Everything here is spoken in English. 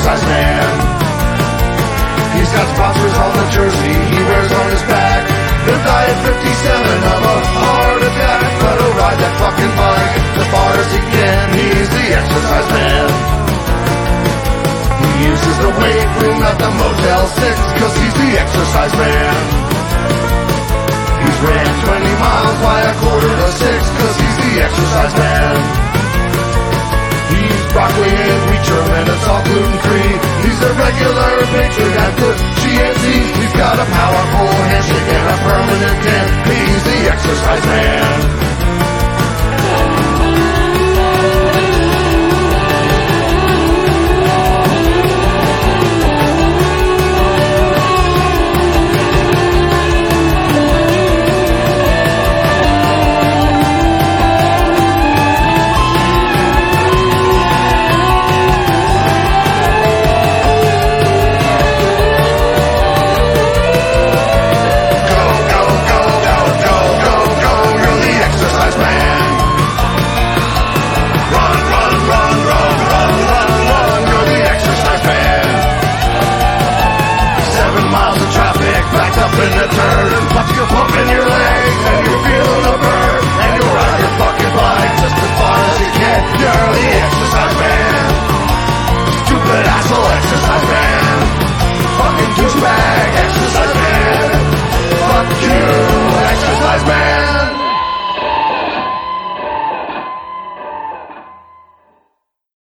exercise man. He's got sponsors on the jersey he wears on his back. He'll die at 57 of a heart attack, but he'll ride that fucking bike as far as he can. He's the exercise man. He uses the weight room at the Motel 6, cause he's the exercise man. He's ran 20 miles by a 5:45, cause he's the exercise man. He's broccoli and